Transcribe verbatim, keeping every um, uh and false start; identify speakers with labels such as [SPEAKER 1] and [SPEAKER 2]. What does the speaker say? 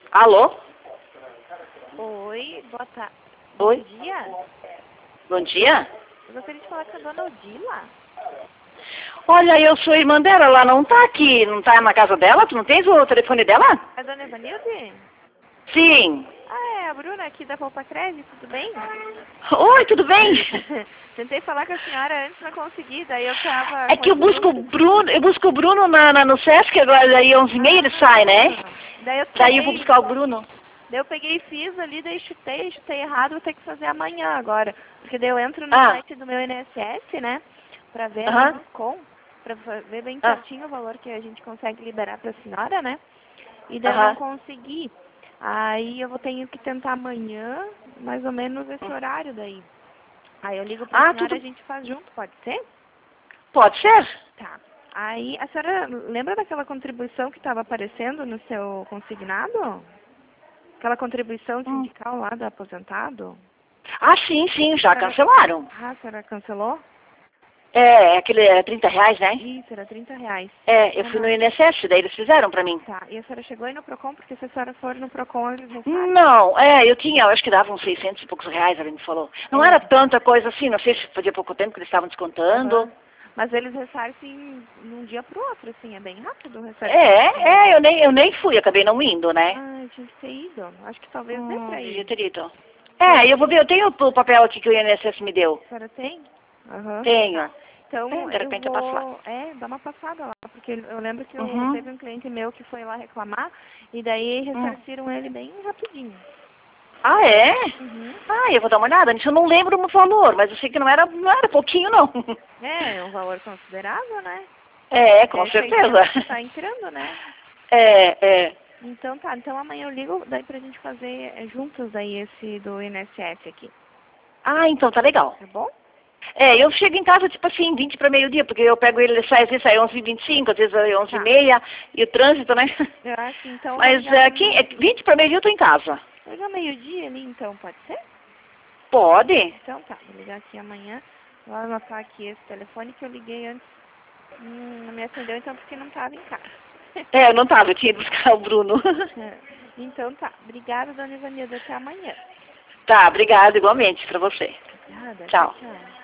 [SPEAKER 1] Alô?
[SPEAKER 2] Oi, boa tarde.
[SPEAKER 1] Oi?
[SPEAKER 2] Bom dia.
[SPEAKER 1] Bom dia?
[SPEAKER 2] Eu gostaria de falar com a dona Odila.
[SPEAKER 1] Olha, eu sou irmã dela, ela não tá aqui, não tá na casa dela? Tu não tens o telefone dela?
[SPEAKER 2] A dona Evanilde?
[SPEAKER 1] Sim.
[SPEAKER 2] Ah, é a Bruna aqui da Poupa Crédito, tudo bem?
[SPEAKER 1] Oi, tudo bem?
[SPEAKER 2] Tentei falar com a senhora antes, não consegui, daí eu tava
[SPEAKER 1] É
[SPEAKER 2] com
[SPEAKER 1] que eu
[SPEAKER 2] esse
[SPEAKER 1] busco o
[SPEAKER 2] número.
[SPEAKER 1] Bruno, eu busco o Bruno na, na- no Sesc, agora daí onze e meia ele sai, né?
[SPEAKER 2] Ah, daí eu
[SPEAKER 1] Daí eu vou
[SPEAKER 2] peguei,
[SPEAKER 1] buscar o Bruno.
[SPEAKER 2] daí eu peguei e fiz ali, daí chutei, chutei errado, vou ter que fazer amanhã agora. Porque daí eu entro no
[SPEAKER 1] Ah,
[SPEAKER 2] site do meu I N S S, né, pra ver ali
[SPEAKER 1] aham,
[SPEAKER 2] no com, pra fa- ver bem
[SPEAKER 1] ah,
[SPEAKER 2] certinho o valor que a gente consegue liberar pra senhora, né? E daí eu não
[SPEAKER 1] aham.
[SPEAKER 2] consegui. Aí eu vou ter que tentar amanhã, mais ou menos esse horário daí. Aí eu ligo pra
[SPEAKER 1] Ah,
[SPEAKER 2] senhora e a
[SPEAKER 1] tudo,
[SPEAKER 2] gente faz junto, pode ser?
[SPEAKER 1] pode ser?
[SPEAKER 2] Tá. Aí a senhora lembra daquela contribuição que estava aparecendo no seu consignado? Aquela contribuição
[SPEAKER 1] Hum.
[SPEAKER 2] sindical lá do aposentado?
[SPEAKER 1] Ah, sim, sim, já
[SPEAKER 2] A senhora...
[SPEAKER 1] cancelaram.
[SPEAKER 2] Ah, a senhora cancelou?
[SPEAKER 1] É, é aquele é trinta reais, né?
[SPEAKER 2] Isso, era trinta reais.
[SPEAKER 1] É, eu fui no
[SPEAKER 2] Aham.
[SPEAKER 1] I N S S, daí eles fizeram pra mim.
[SPEAKER 2] Tá. E a senhora chegou aí no Procon, porque se a senhora for no Procon, eles ressarcem?
[SPEAKER 1] Não, é, eu tinha, eu acho que dava uns seiscentos e poucos reais, ela me falou. Não
[SPEAKER 2] É.
[SPEAKER 1] era tanta coisa assim, não sei se fazia pouco tempo que eles estavam descontando.
[SPEAKER 2] Aham. Mas eles ressarcem num dia pro outro, assim, é bem rápido o ressarcimento
[SPEAKER 1] É,
[SPEAKER 2] deles.
[SPEAKER 1] é, eu nem, eu nem fui, acabei não indo, né?
[SPEAKER 2] Ah, tinha que ter ido. Acho que talvez dê
[SPEAKER 1] Hum,
[SPEAKER 2] pra
[SPEAKER 1] devia
[SPEAKER 2] ir.
[SPEAKER 1] ter ido.
[SPEAKER 2] Pois,
[SPEAKER 1] É, eu vou ver, eu tenho o papel aqui que o I N S S me deu.
[SPEAKER 2] a senhora tem? Aham.
[SPEAKER 1] Tenho. É,
[SPEAKER 2] Então
[SPEAKER 1] de
[SPEAKER 2] eu
[SPEAKER 1] repente eu passo lá.
[SPEAKER 2] vou, é, dar uma passada lá, porque eu lembro que eu,
[SPEAKER 1] Uhum.
[SPEAKER 2] teve um cliente meu que foi lá reclamar e daí
[SPEAKER 1] Hum.
[SPEAKER 2] ressarciram ele bem rapidinho.
[SPEAKER 1] Ah, é?
[SPEAKER 2] Uhum.
[SPEAKER 1] Ah, eu vou dar uma olhada nisso, eu não lembro o valor, mas eu sei que não era, não era pouquinho, não.
[SPEAKER 2] É, é um valor considerável, né?
[SPEAKER 1] É, com
[SPEAKER 2] É
[SPEAKER 1] certeza.
[SPEAKER 2] seiscentos que tá entrando, né?
[SPEAKER 1] É, é.
[SPEAKER 2] Então tá, então amanhã eu ligo daí pra gente fazer é, juntos aí esse do I N S S aqui,
[SPEAKER 1] Ah, então tá legal.
[SPEAKER 2] tá bom?
[SPEAKER 1] É, eu chego em casa, tipo assim, vinte para meio-dia, porque eu pego ele, ele sai, às vezes sai onze e vinte e cinco, às vezes é onze e
[SPEAKER 2] Tá.
[SPEAKER 1] meia, e o trânsito, né?
[SPEAKER 2] Eu acho que então eu vou
[SPEAKER 1] Mas
[SPEAKER 2] ligar,
[SPEAKER 1] é, quem, é, vinte para meio-dia eu tô em casa.
[SPEAKER 2] vou ligar meio-dia ali então, pode ser?
[SPEAKER 1] Pode?
[SPEAKER 2] Então tá, vou ligar aqui amanhã. Vou anotar aqui esse telefone que eu liguei antes. Hum, não me atendeu então porque não estava em casa.
[SPEAKER 1] É, eu não tava, eu tinha ido buscar o Bruno.
[SPEAKER 2] É. Então tá. Obrigada, dona Ivanilda. Até amanhã.
[SPEAKER 1] Tá, obrigada igualmente pra você.
[SPEAKER 2] Nada. Tchau,
[SPEAKER 1] Tchau.
[SPEAKER 2] tchau.